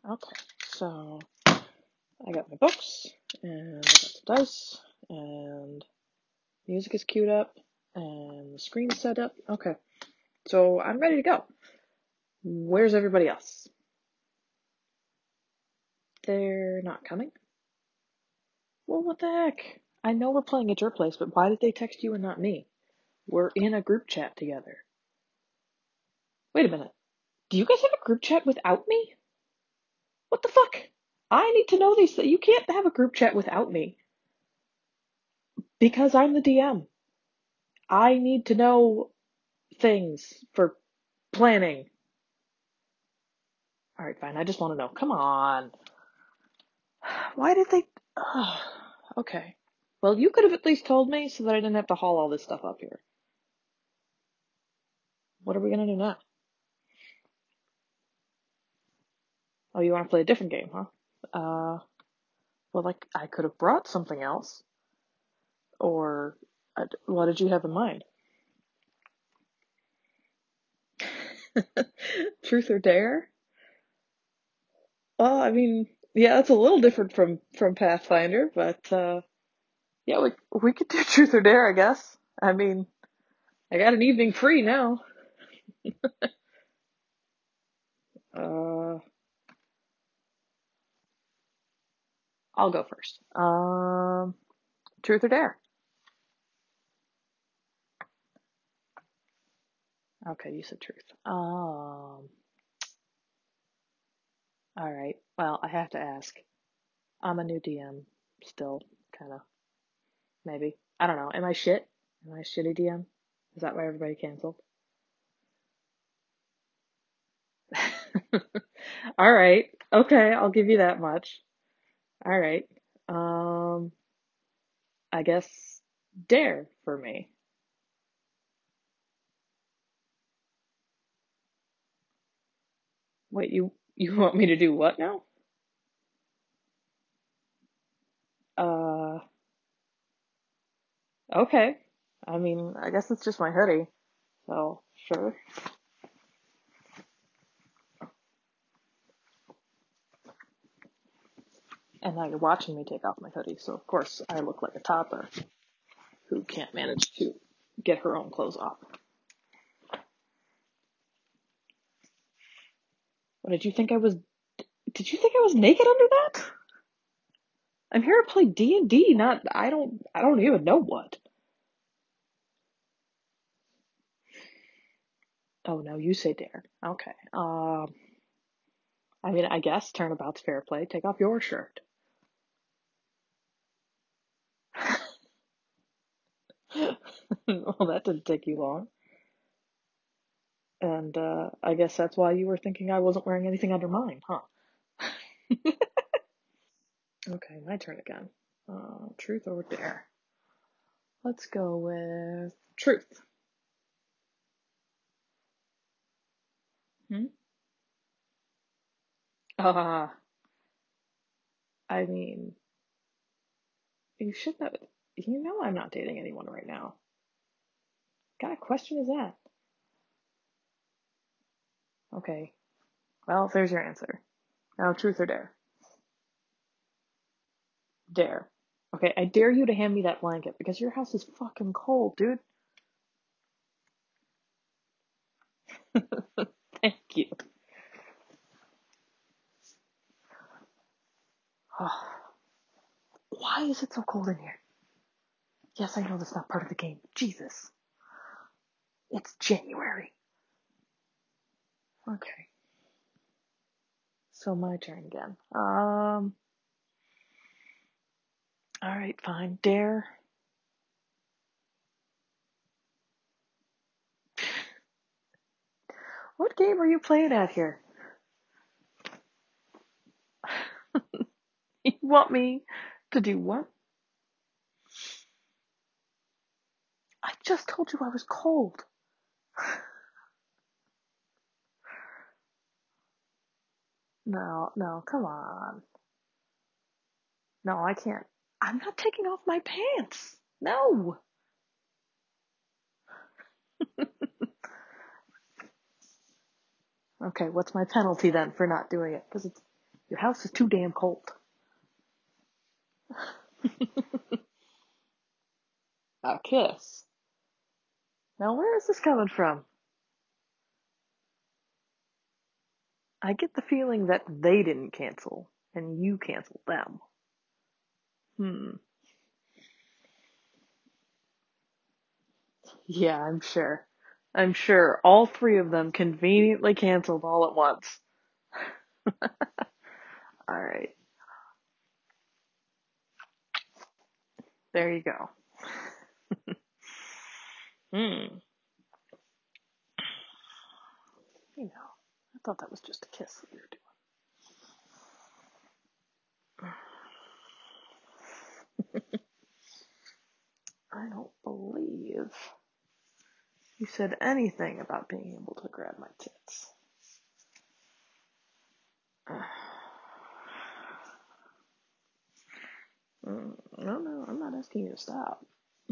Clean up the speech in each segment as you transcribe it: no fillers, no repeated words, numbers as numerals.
Okay, so I got my books, and I got some dice, and music is queued up, and the screen is set up. Okay, so I'm ready to go. Where's everybody else? They're not coming? Well, what the heck? I know we're playing at your place, but why did they text you and not me? We're in a group chat together. Wait a minute. Do you guys have a group chat without me? What the fuck? I need to know these. You can't have a group chat without me. Because I'm the DM. I need to know things for planning. Alright, fine. I just want to know. Come on. Why did they. Okay. Well, you could have at least told me so that I didn't have to haul all this stuff up here. What are we gonna do now? Oh, you want to play a different game, huh? Well, like, I could have brought something else. Or, what did you have in mind? Truth or dare? Well, I mean, yeah, it's a little different from Pathfinder, but yeah, we could do truth or dare, I guess. I mean, I got an evening free now. Uh, I'll go first. Truth or dare? Okay, you said truth. All right. Well, I have to ask. I'm a new DM still, kind of, maybe. I don't know. Am I shit? Am I a shitty DM? Is that why everybody canceled? All right. Okay, I'll give you that much. All right. Um, I guess dare for me. Wait, you want me to do what now? Uh, okay. I mean, I guess it's just my hoodie. So, sure. And now you're watching me take off my hoodie, so of course I look like a topper who can't manage to get her own clothes off. What did you think I was? Did you think I was naked under that? I'm here to play D&D, not I don't even know what. Oh no, you say dare. Okay. I mean, I guess turnabout's fair play. Take off your shirt. Well, that didn't take you long. And I guess that's why you were thinking I wasn't wearing anything under mine, huh? Okay, my turn again. Truth or dare? Let's go with truth. Hmm? Uh, I mean, you should know. You know I'm not dating anyone right now. What kind of question is that? Okay, well, there's your answer. Now, truth or dare? Dare. Okay, I dare you to hand me that blanket because your house is fucking cold, dude. Thank you. Why is it so cold in here? Yes, I know that's not part of the game. Jesus. It's January. Okay. So my turn again. Alright, fine. Dare. What game are you playing at here? You want me to do what? I just told you I was cold. No, no, come on. No, I can't. I'm not taking off my pants. No. Okay, what's my penalty then for not doing it? Because it's Your house is too damn cold. A kiss. Now where is this coming from? I get the feeling that they didn't cancel and you canceled them. Yeah, I'm sure. I'm sure all three of them conveniently canceled all at once. Alright, there you go. Hmm. You know, I thought that was just a kiss that we were doing. I don't believe you said anything about being able to grab my tits. No, I'm not asking you to stop.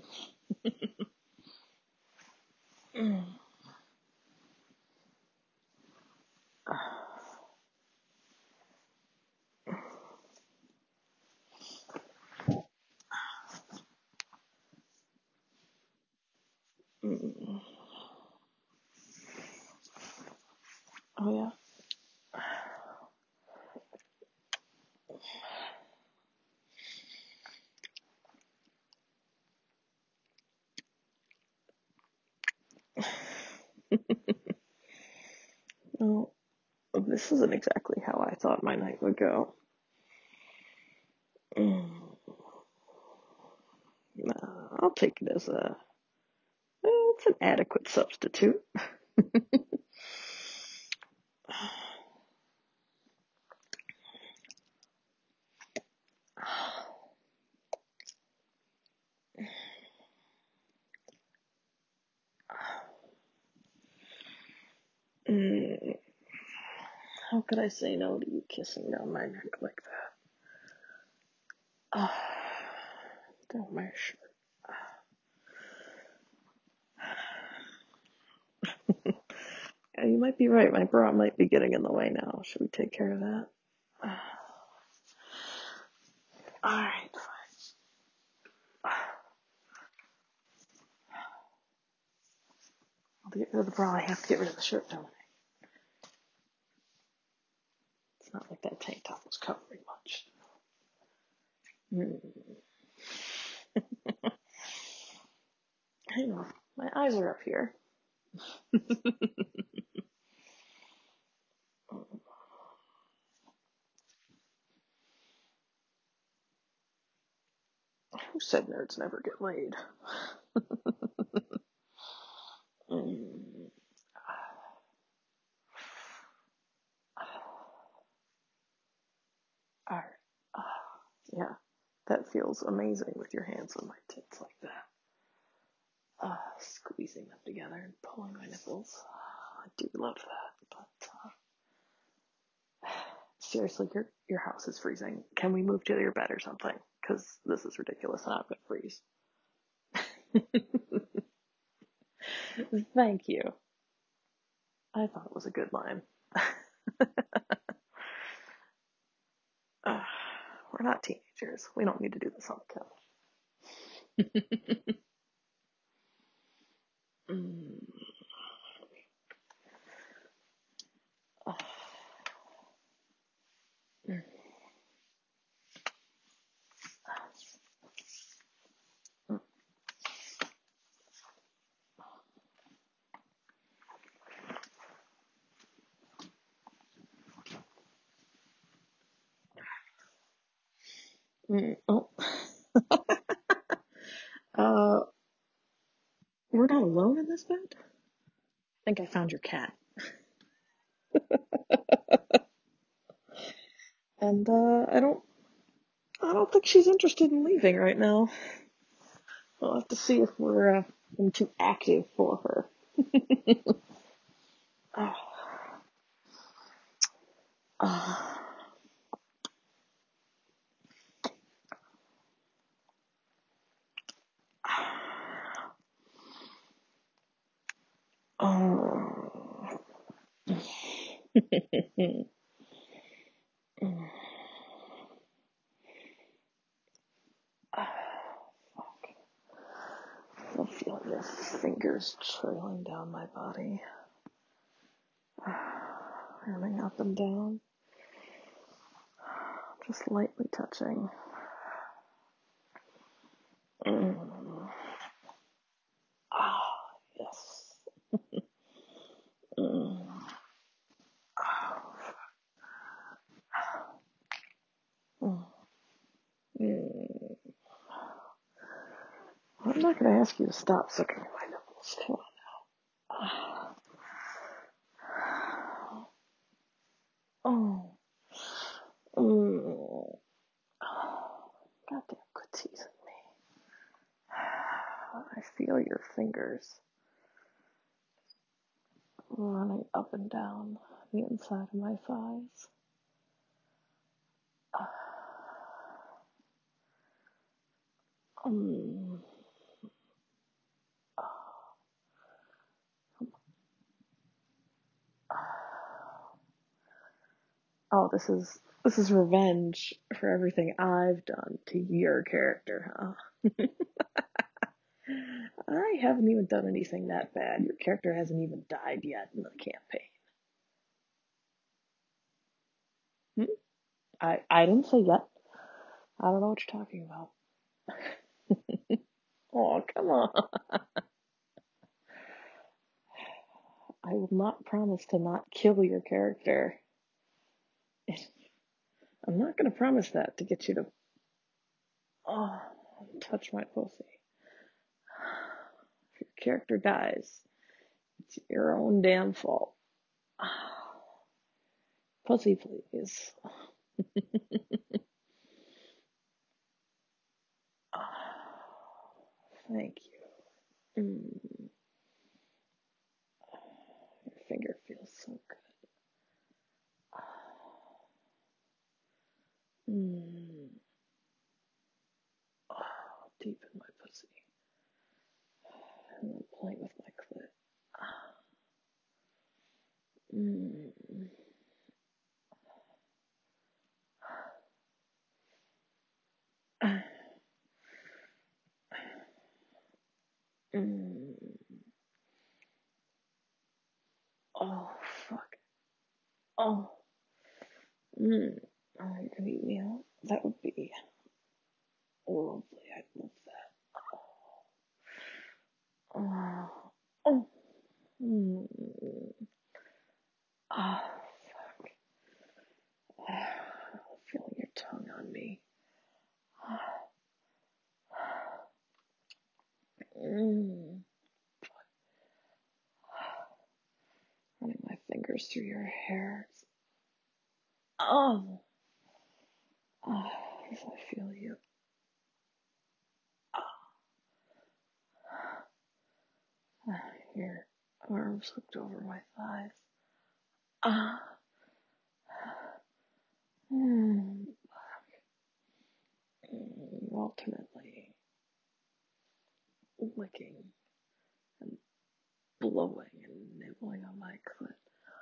Oh yeah. Well, this isn't exactly how I thought my night would go. I'll take it as it's an adequate substitute. How could I say no to you kissing down my neck like that? Down my shirt. Yeah, you might be right. My bra might be getting in the way now. Should we take care of that? Alright, fine. To get rid of the bra, I have to get rid of the shirt, don't I? It's not like that tank top was covering much. Hang on, my eyes are up here. Who said nerds never get laid? Alright. Yeah, that feels amazing with your hands on my tits like that. Squeezing them together and pulling my nipples. I do love that, but seriously, your house is freezing. Can we move to your bed or something? Because this is ridiculous and I'm gonna freeze. Thank you. I thought it was a good line. We're not teenagers. We don't need to do this on the couch. Oh. Uh, we're not alone in this bed? I think I found your cat. And I don't think she's interested in leaving right now. We'll have to see if we're too active for her. Oh. Oh. fingers trailing down my body, running up and down, just lightly touching. Ah, yes. I'm not going to ask you to stop sucking my nipples. Come on now. Goddamn, quit teasing me. I feel your fingers running up and down the inside of my thighs. Oh, this is revenge for everything I've done to your character, huh? I haven't even done anything that bad. Your character hasn't even died yet in the campaign. I didn't say yet. I don't know what you're talking about. Oh, come on. I will not promise to not kill your character. I'm not going to promise that to get you to touch my pussy. If your character dies, it's your own damn fault. Pussy, please. Thank you. Your finger feels so good. Deep in my pussy. And then playing with my clit. Oh, fuck. Oh. Oh, you can eat me out? That would be lovely. I'd love that. Oh. Oh. Ah, fuck. Feeling your tongue on me. Running my fingers through your hair. Oh. As I feel you. Your arms hooked over my thighs. Alternately licking and blowing and nibbling on my clit.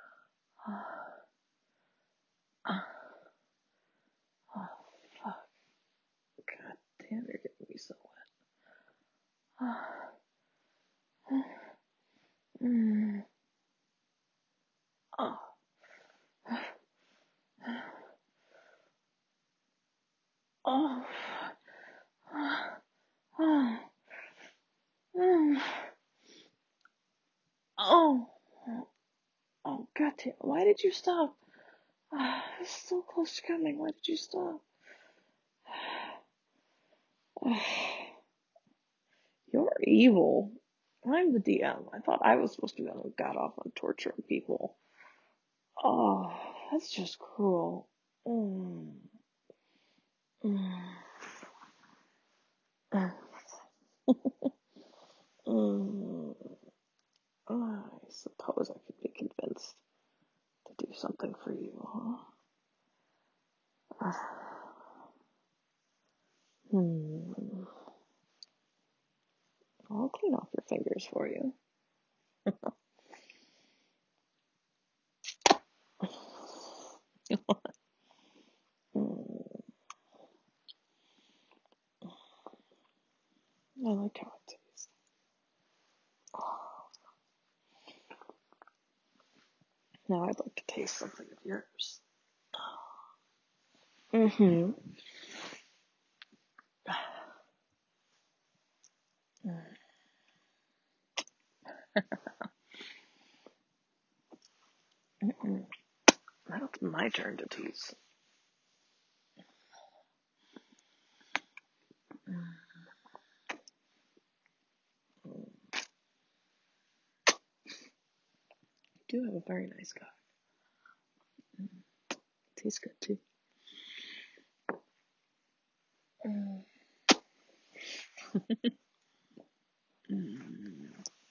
Oh, fuck. God damn, you're getting me so wet. Oh. Oh. Oh. Oh, goddamn. Why did you stop? I was so close to coming. Why did you stop? You're evil. I'm the DM. I thought I was supposed to be the one who got off on torturing people. Oh, that's just cruel. I suppose I could be convinced to do something for you, huh? I'll clean off your fingers for you. I like how it tastes. Now I'd like to taste something of yours. Mm-hmm. Mm-mm. Now it's my turn to tease. You do have a very nice cock. Tastes good too. Mm. Mm.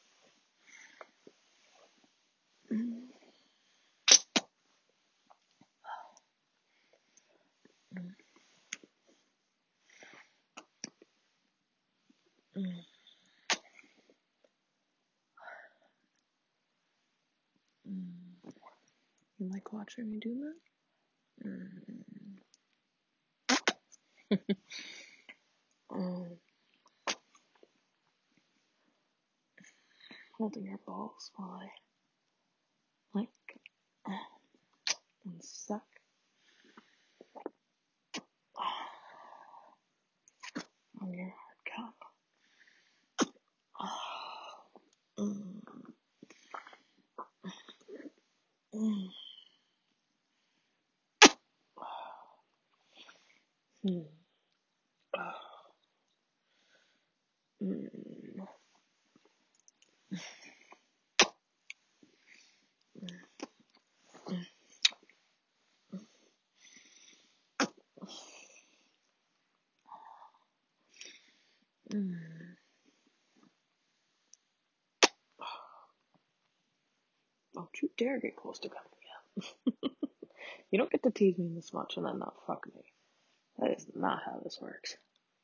Mm. Mm. Mm. You like watching me do that? Mm. Holding your balls while I like and suck on your hard cock. Mm. Mm. Mm. Mm. Mm. Don't you dare get close to coming again. You don't get to tease me this much and then not fuck me. That is not how this works.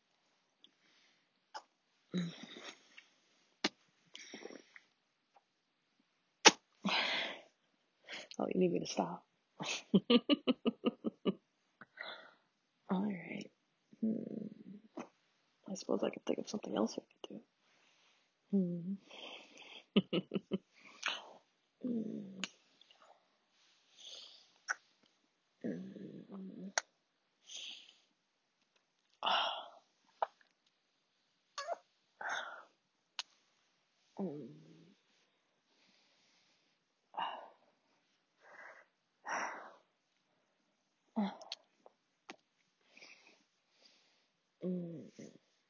Oh, you need me to stop. Alright. I suppose I could think of something else I could do. Mm. Mm. Mm. Mm.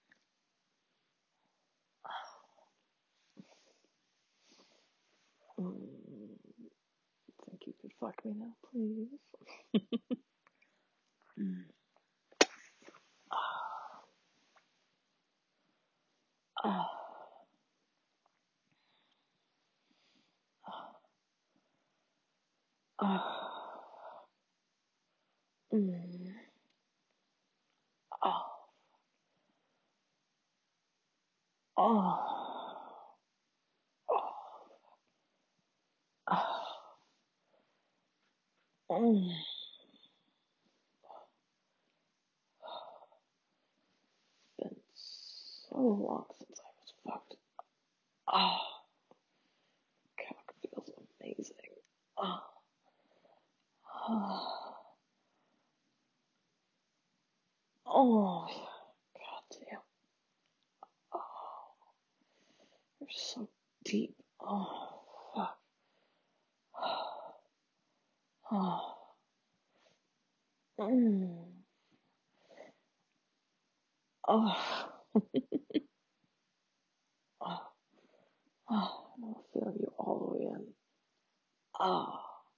Mm. Think you could fuck me now, please? Mm. Ah. Ah. Mm. Ah. Oh. Oh. Mm. It's been so long since I was fucked. Oh, cock feels amazing. Oh. Oh. Oh. God damn. Oh. You're so deep. Oh. Fuck. Oh. Mm. Oh. Oh. Oh. I'm feeling you all the way in. Oh.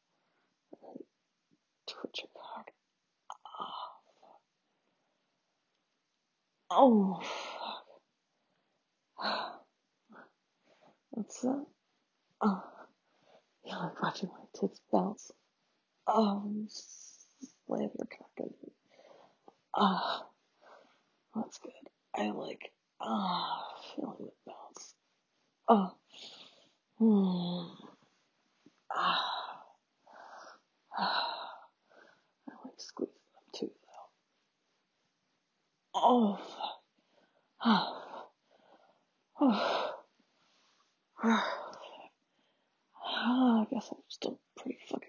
Twitch your cock. Oh. Fuck. What's that? Oh. You like watching my tits bounce? Oh. Slam your cock in me. Ah. That's good. I like, feeling it bounce. Oh. Hmm. Ah. Ah. I like squeezing them too, though. Oh. Ah. Oh. I guess I'm still pretty fucking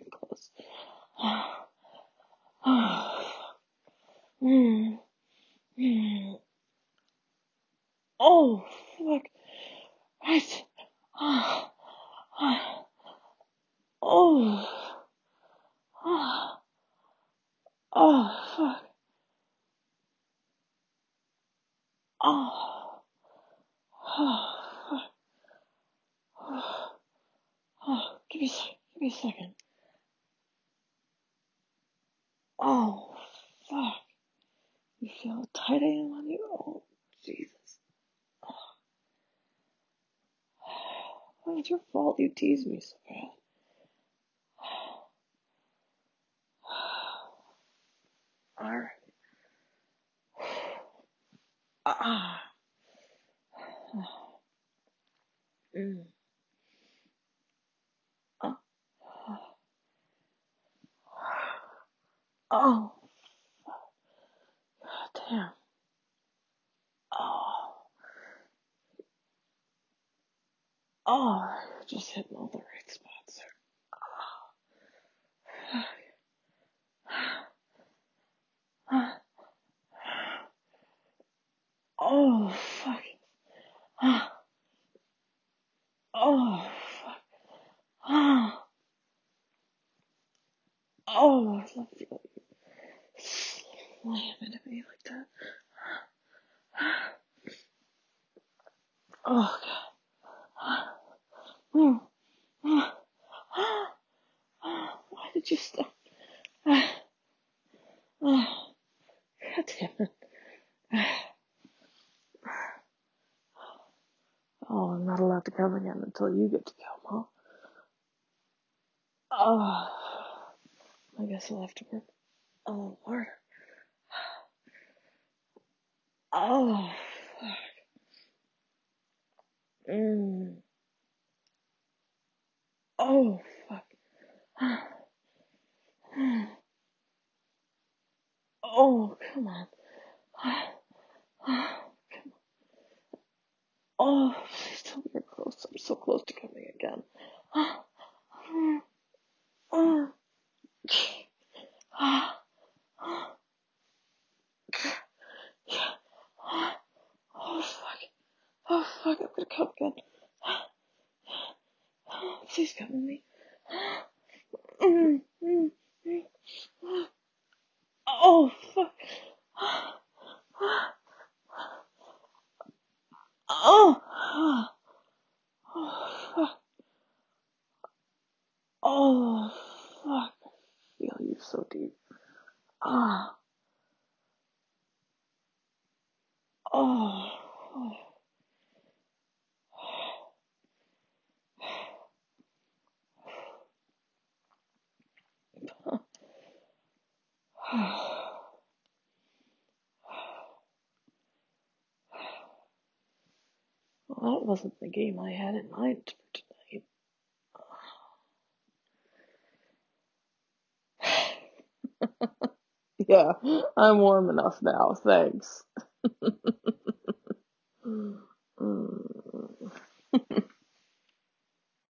Oh, oh, oh, fuck. Oh, oh, fuck. Oh, oh, give me a second. Oh, fuck. You feel how tight I am on you? Oh, Jesus. Oh, it's your fault you teased me so bad. Alright. Ah. Mm. Oh. Oh. God damn. Oh. Oh. You just hit all the right spots there. Oh, fuck. Oh, fuck. Oh, I love you slam into me like that. Oh, God. Why did you stop? God damn it. Oh, I'm not allowed to come again until you get to come, huh? Oh, I guess I'll have to work a little harder. Oh, fuck. Mm. Oh, fuck. Oh, come on. Oh, please tell me you're close. I'm so close to coming again. Oh, fuck. Oh, fuck. I'm gonna come again. Please come with me. Oh, fuck. Oh, oh, fuck. Oh, fuck. I feel you so deep. Ah, oh, oh. Well, that wasn't the game I had in mind for tonight. Yeah, I'm warm enough now, thanks.